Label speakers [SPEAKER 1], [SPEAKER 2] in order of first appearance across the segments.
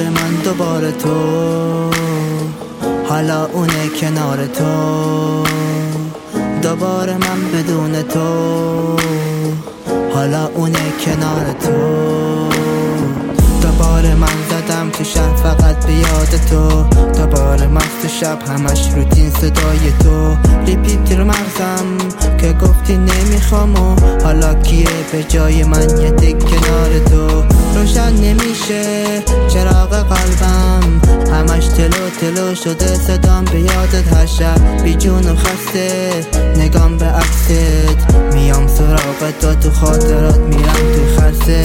[SPEAKER 1] من دوباره تو، حالا اونه کنار تو، دوباره من بدون تو، حالا اونه کنار تو. دوباره من زدم تو شهر فقط به یاد تو، دوباره مست و شب همش روتین صدای تو، ریپیت رو مغزم که گفتی نمیخوام و حالا کیه به جای من یه دک کنار تو. روشن نمیشه چراغ قلبم، همش تلو شده صدام به یادت، هر شب بی جون و خسته نگام به عکست، میام سراغت و تو خاطرات میرم تو خرسه.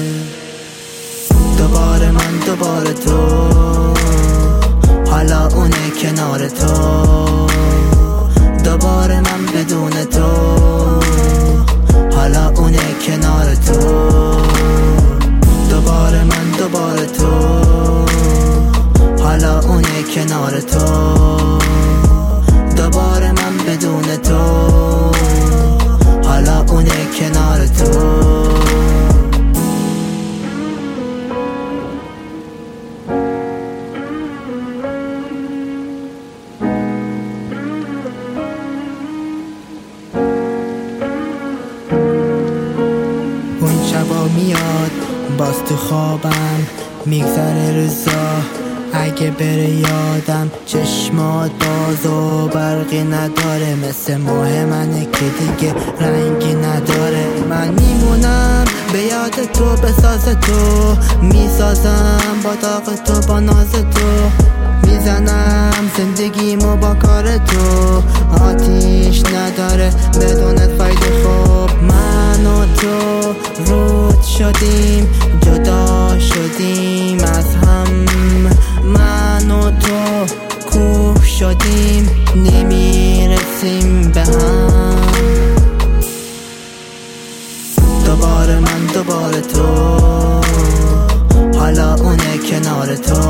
[SPEAKER 1] دوباره تو، حالا اونه کنار تو، دوباره من بدون تو، حالا اونه کنار تو. دوباره تو، حالا اونه کنار تو، دوباره من بدون تو، حالا اونه کنار تو. شبا میاد باز تو خوابم، میگذره روزا اگه بره یادم، چشمات باز و برقی نداره، مثل ماه منه که دیگه رنگی نداره. من میمونم به یاد تو، به ساز تو میسازم، با داغ تو با ناز تو میزنم زندگیمو با کار تو، آتیش نداره بدونت فایده. خوب من و تو رود شدیم، جدا شدیم از هم، من و تو کوه شدیم نمیرسیم به هم. دوباره تو، حالا اونه کنار تو،